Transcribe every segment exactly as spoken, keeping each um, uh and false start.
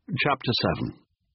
Chapter seven.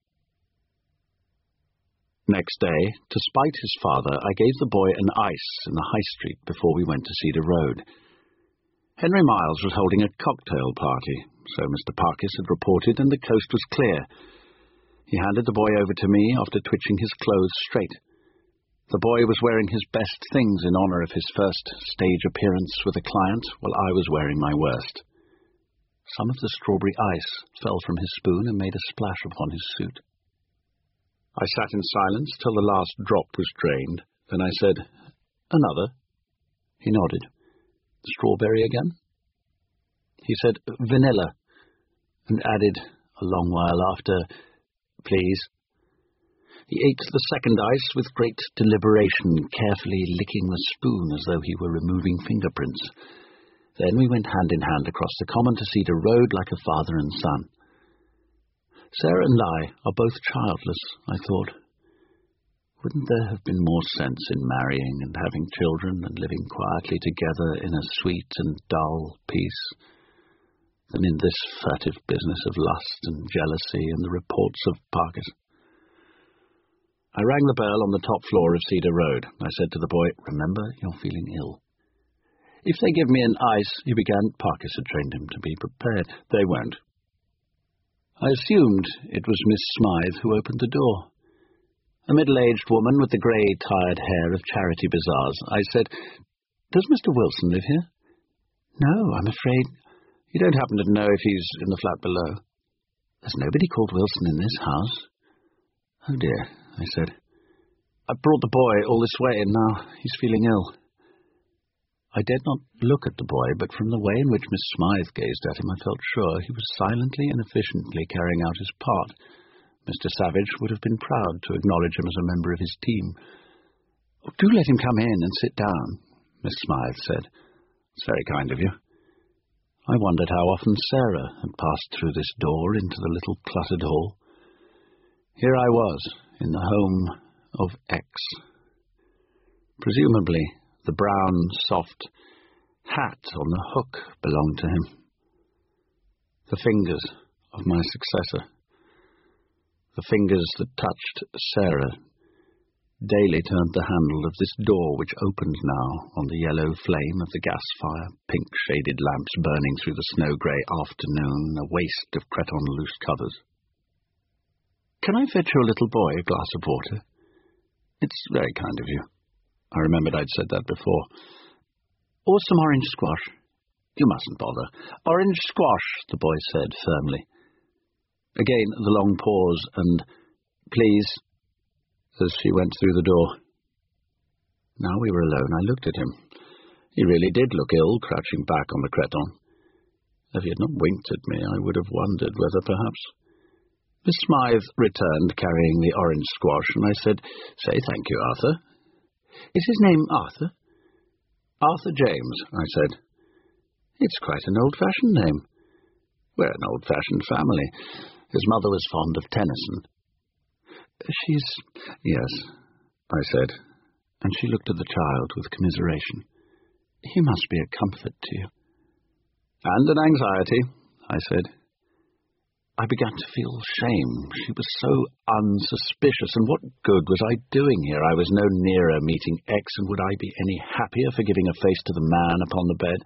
Next day, to spite his father, I gave the boy an ice in the high street before we went to Cedar Road. Henry Miles was holding a cocktail party, so Mister Parkes had reported, and the coast was clear. He handed the boy over to me after twitching his clothes straight. The boy was wearing his best things in honour of his first stage appearance with a client, while I was wearing my worst. Some of the strawberry ice fell from his spoon and made a splash upon his suit. I sat in silence till the last drop was drained. Then I said, "Another?" He nodded. "Strawberry again?" He said, "Vanilla," and added, a long while after, "Please." He ate the second ice with great deliberation, carefully licking the spoon as though he were removing fingerprints. Then we went hand in hand across the common to Cedar Road like a father and son. Sarah and I are both childless, I thought. Wouldn't there have been more sense in marrying and having children and living quietly together in a sweet and dull peace than in this furtive business of lust and jealousy and the reports of Parkes? I rang the bell on the top floor of Cedar Road. I said to the boy, "Remember, you're feeling ill." "If they give me an ice," he began. Parkes had trained him to be prepared. "They won't." I assumed it was Miss Smythe who opened the door. A middle-aged woman with the grey, tired hair of charity bazaars. I said, "Does Mister Wilson live here?" "No, I'm afraid." "You don't happen to know if he's in the flat below?" "There's nobody called Wilson in this house." "Oh dear," I said. "I brought the boy all this way, and now he's feeling ill." I dared not look at the boy, but from the way in which Miss Smythe gazed at him, I felt sure he was silently and efficiently carrying out his part. Mister Savage would have been proud to acknowledge him as a member of his team. "Oh, do let him come in and sit down," Miss Smythe said. "It's very kind of you." I wondered how often Sarah had passed through this door into the little cluttered hall. Here I was, in the home of X. Presumably, the brown, soft hat on the hook belonged to him. The fingers of my successor. The fingers that touched Sarah daily turned the handle of this door which opened now on the yellow flame of the gas fire, pink-shaded lamps burning through the snow-grey afternoon, a waste of cretonne loose covers. "Can I fetch your little boy a glass of water?" "It's very kind of you." I remembered I'd said that before. "Or some orange squash?" "You mustn't bother." "Orange squash," the boy said firmly. Again the long pause, and "Please," as she went through the door. Now we were alone. I looked at him. He really did look ill, crouching back on the cretonne. If he had not winked at me, I would have wondered whether perhaps... Miss Smythe returned, carrying the orange squash, and I said, "Say thank you, Arthur." "Is his name Arthur?" "Arthur James," I said. "It's quite an old-fashioned name." "We're an old-fashioned family. His mother was fond of Tennyson." "She's—" "Yes," I said, and she looked at the child with commiseration. "He must be a comfort to you." "And an anxiety," I said. I began to feel shame. She was so unsuspicious, and what good was I doing here? I was no nearer meeting X, and would I be any happier for giving a face to the man upon the bed?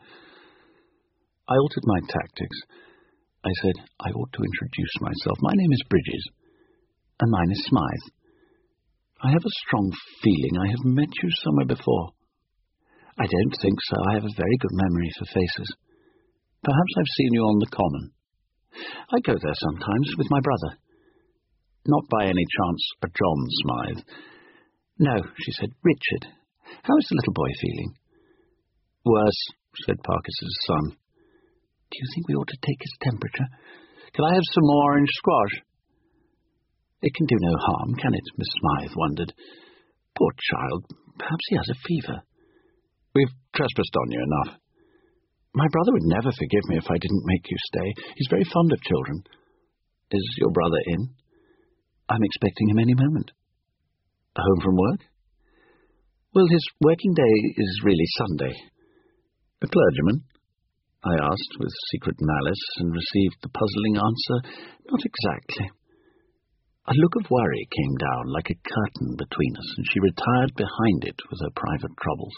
I altered my tactics. I said, "I ought to introduce myself. My name is Bridges, and mine is Smythe. I have a strong feeling I have met you somewhere before." "I don't think so. I have a very good memory for faces. Perhaps I've seen you on the common. I go there sometimes with my brother." "Not by any chance a John Smythe?" "No," she said. "Richard. How is the little boy feeling?" "Worse," said Parkes's son. "Do you think we ought to take his temperature? Can I have some more orange squash?" "It can do no harm, can it?" Miss Smythe wondered. "Poor child, perhaps he has a fever." "We've trespassed on you enough." "My brother would never forgive me if I didn't make you stay. He's very fond of children." "Is your brother in?" "I'm expecting him any moment." "Home from work?" "Well, his working day is really Sunday." "A clergyman?" I asked with secret malice, and received the puzzling answer, not exactly. A look of worry came down like a curtain between us, and she retired behind it with her private troubles.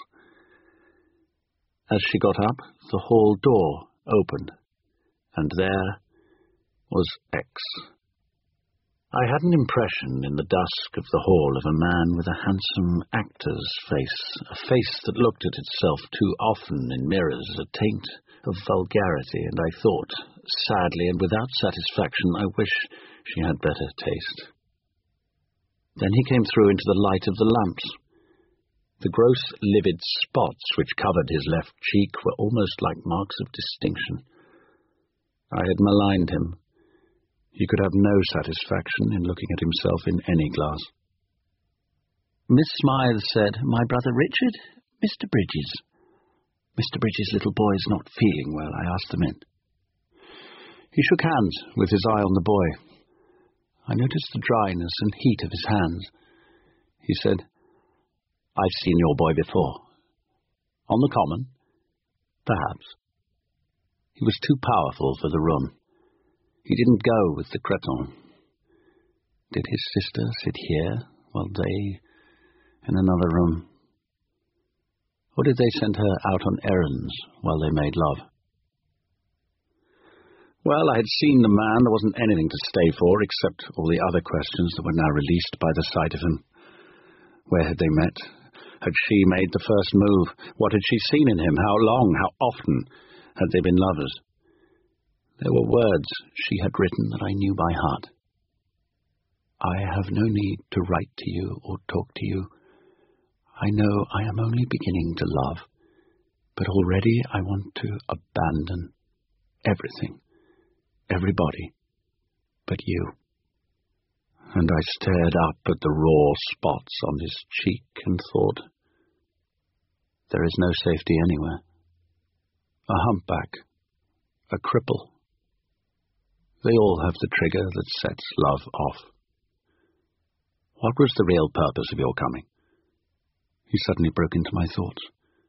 As she got up, the hall door opened, and there was X. I had an impression in the dusk of the hall of a man with a handsome actor's face, a face that looked at itself too often in mirrors, a taint of vulgarity, and I thought, sadly and without satisfaction, I wish she had better taste. Then he came through into the light of the lamps. The gross, livid spots which covered his left cheek were almost like marks of distinction. I had maligned him. He could have no satisfaction in looking at himself in any glass. Miss Smythe said, "My brother Richard, Mister Bridges." Mister Bridges' little boy is not feeling well. I asked them in. He shook hands with his eye on the boy. I noticed the dryness and heat of his hands. He said, "I've seen your boy before. On the common? Perhaps." He was too powerful for the room. He didn't go with the cretin. Did his sister sit here while they in another room? Or did they send her out on errands while they made love? Well, I had seen the man. There wasn't anything to stay for except all the other questions that were now released by the sight of him. Where had they met? Had she made the first move? What had she seen in him? How long, how often had they been lovers? There were words she had written that I knew by heart. "I have no need to write to you or talk to you. I know I am only beginning to love, but already I want to abandon everything, everybody, but you." And I stared up at the raw spots on his cheek and thought, there is no safety anywhere. A humpback, a cripple. They all have the trigger that sets love off. What was the real purpose of your coming? He suddenly broke into my thoughts.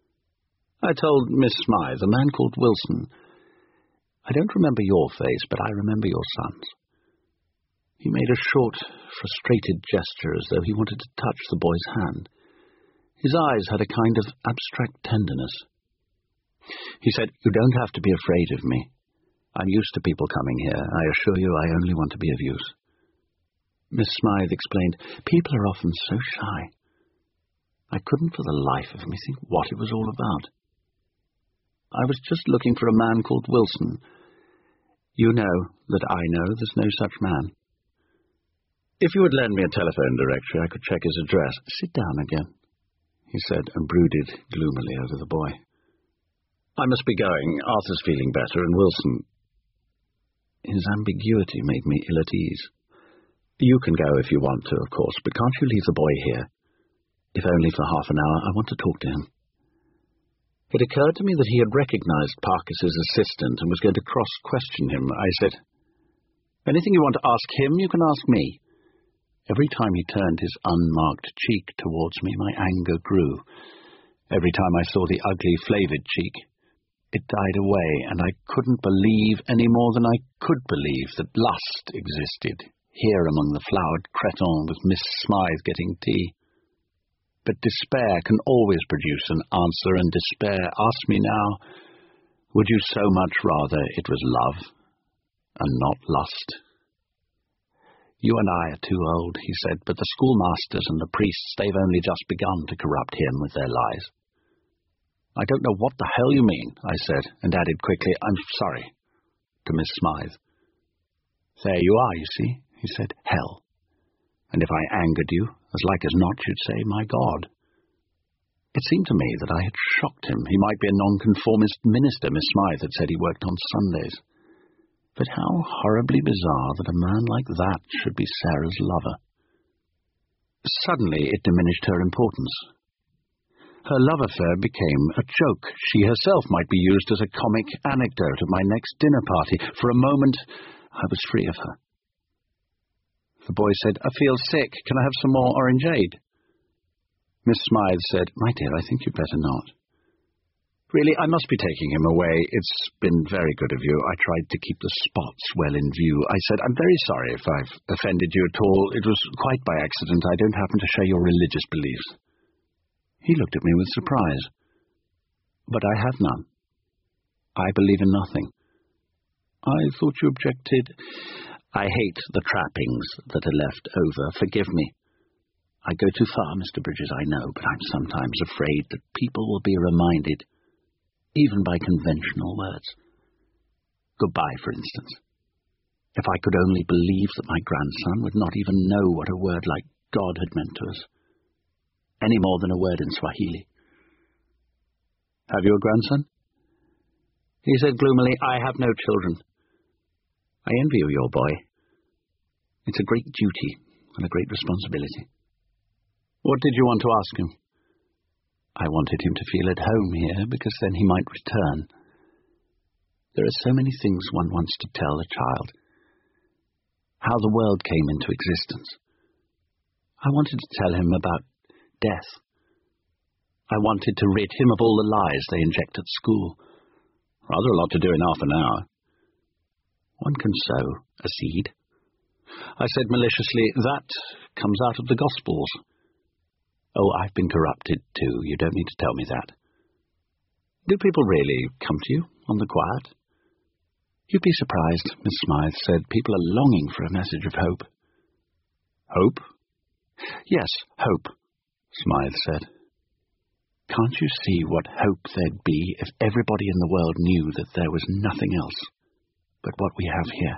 I told Miss Smythe, a man called Wilson. I don't remember your face, but I remember your son's. He made a short, frustrated gesture as though he wanted to touch the boy's hand. His eyes had a kind of abstract tenderness. He said, "You don't have to be afraid of me. I'm used to people coming here. I assure you I only want to be of use." Miss Smythe explained, "People are often so shy." I couldn't for the life of me think what it was all about. I was just looking for a man called Wilson. You know that I know there's no such man. If you would lend me a telephone directory, I could check his address. Sit down again, he said, and brooded gloomily over the boy. I must be going. Arthur's feeling better, and Wilson... His ambiguity made me ill at ease. You can go if you want to, of course, but can't you leave the boy here? If only for half an hour, I want to talk to him. It occurred to me that he had recognized Parkis's assistant and was going to cross-question him. I said, "Anything you want to ask him, you can ask me." Every time he turned his unmarked cheek towards me, my anger grew. Every time I saw the ugly, flavoured cheek, it died away, and I couldn't believe any more than I could believe that lust existed here among the flowered cretin with Miss Smythe getting tea. But despair can always produce an answer, and despair asks me now, would you so much rather it was love and not lust? You and I are too old, he said, but the schoolmasters and the priests, they've only just begun to corrupt him with their lies. I don't know what the hell you mean, I said, and added quickly, I'm sorry, to Miss Smythe. There you are, you see, he said, hell. And if I angered you, as like as not you'd say, my God. It seemed to me that I had shocked him. He might be a nonconformist minister, Miss Smythe had said he worked on Sundays. But how horribly bizarre that a man like that should be Sarah's lover. Suddenly it diminished her importance. Her love affair became a joke. She herself might be used as a comic anecdote at my next dinner party. For a moment, I was free of her. The boy said, I feel sick. Can I have some more orangeade? Miss Smythe said, My dear, I think you'd better not. Really, I must be taking him away. It's been very good of you. I tried to keep the spots well in view. I said, I'm very sorry if I've offended you at all. It was quite by accident. I don't happen to share your religious beliefs. He looked at me with surprise. But I have none. I believe in nothing. I thought you objected. I hate the trappings that are left over. Forgive me. I go too far, Mister Bridges, I know, but I'm sometimes afraid that people will be reminded, even by conventional words. Goodbye, for instance. If I could only believe that my grandson would not even know what a word like God had meant to us, any more than a word in Swahili. Have you a grandson? He said gloomily, I have no children. I envy you, your boy. It's a great duty and a great responsibility. What did you want to ask him? I wanted him to feel at home here, because then he might return. There are so many things one wants to tell a child. How the world came into existence. I wanted to tell him about death. I wanted to rid him of all the lies they inject at school. Rather a lot to do in half an hour. One can sow a seed. I said maliciously, that comes out of the Gospels. Oh, I've been corrupted too. You don't need to tell me that. Do people really come to you on the quiet? You'd be surprised, Miss Smythe said. People are longing for a message of hope. Hope? Yes, hope, Smythe said. Can't you see what hope there'd be if everybody in the world knew that there was nothing else but what we have here?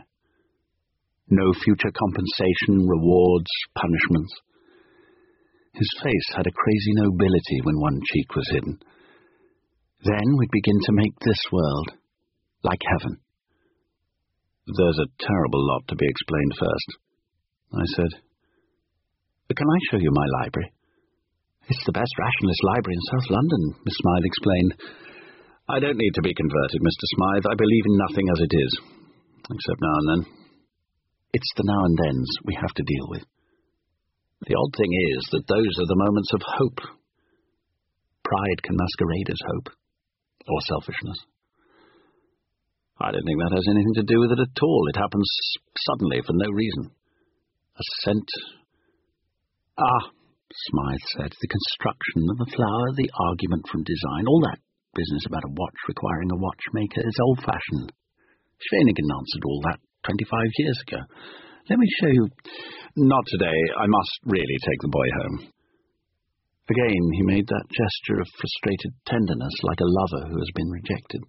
No future compensation, rewards, punishments. His face had a crazy nobility when one cheek was hidden. Then we'd begin to make this world like heaven. There's a terrible lot to be explained first, I said. Can I show you my library? It's the best rationalist library in South London, Miss Smythe explained. I don't need to be converted, Mister Smythe. I believe in nothing as it is, except now and then. It's the now and thens we have to deal with. The odd thing is that those are the moments of hope. Pride can masquerade as hope, or selfishness. I don't think that has anything to do with it at all. It happens suddenly for no reason. A scent. Ah, Smythe said, the construction of the flower, the argument from design, all that business about a watch requiring a watchmaker is old-fashioned. Schweiningen answered all that twenty-five years ago. Let me show you. Not today. I must really take the boy home. Again, he made that gesture of frustrated tenderness, like a lover who has been rejected.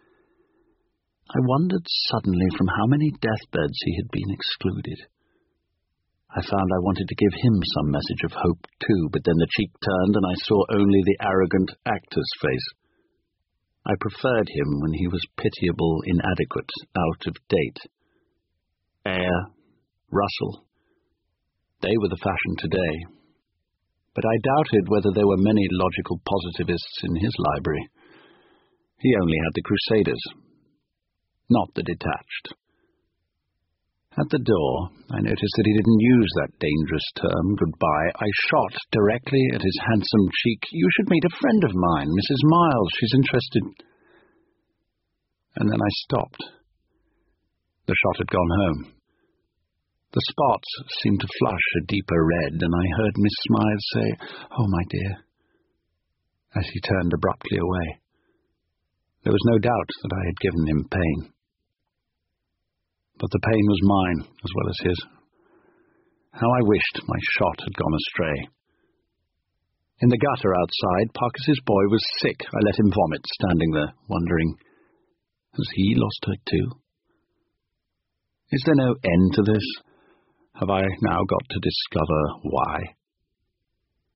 I wondered suddenly from how many deathbeds he had been excluded. I found I wanted to give him some message of hope, too, but then the cheek turned and I saw only the arrogant actor's face. I preferred him when he was pitiable, inadequate, out of date. Eyre, Russell, they were the fashion today. But I doubted whether there were many logical positivists in his library. He only had the Crusaders, not the detached. At the door, I noticed that he didn't use that dangerous term, goodbye. I shot directly at his handsome cheek. You should meet a friend of mine, Missus Miles. She's interested. And then I stopped. The shot had gone home. The spots seemed to flush a deeper red, and I heard Miss Smythe say, "Oh, my dear," as he turned abruptly away. There was no doubt that I had given him pain. But the pain was mine as well as his. How I wished my shot had gone astray. In the gutter outside, Parkis's boy was sick. I let him vomit, standing there, wondering, has he lost her too? Is there no end to this? Have I now got to discover why?